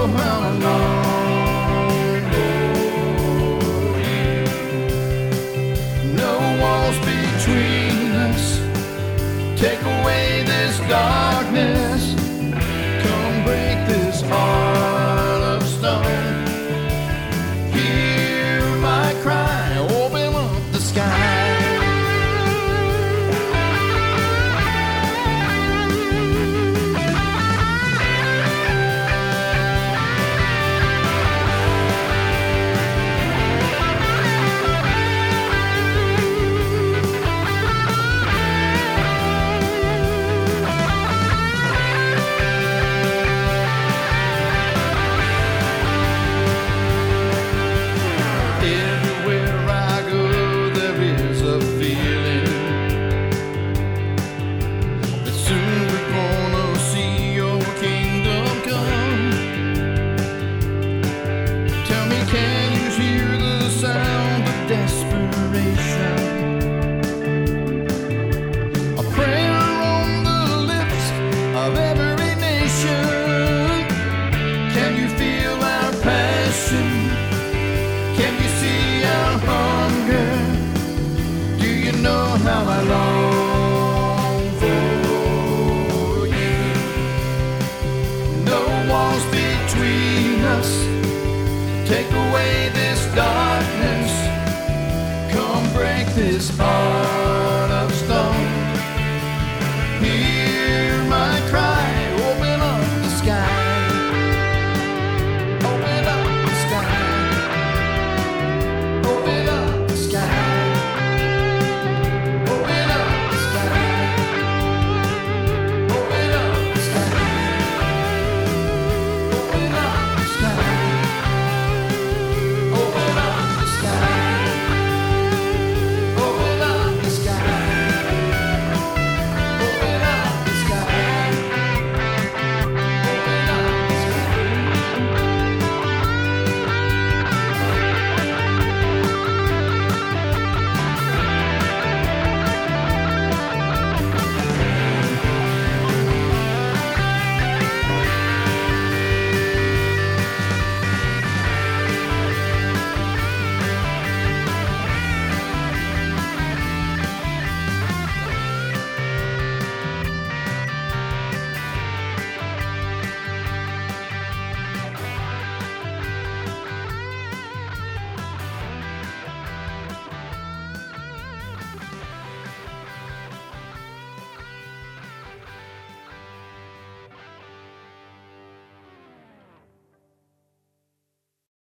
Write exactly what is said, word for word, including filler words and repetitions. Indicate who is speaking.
Speaker 1: know how I long for you. No walls between us, take away this darkness. Come break this heart of stone. Hear my cry, open up the sky. Can you see our hunger? Do you know how I long for you? No walls between us, take away this darkness. Come break this heart.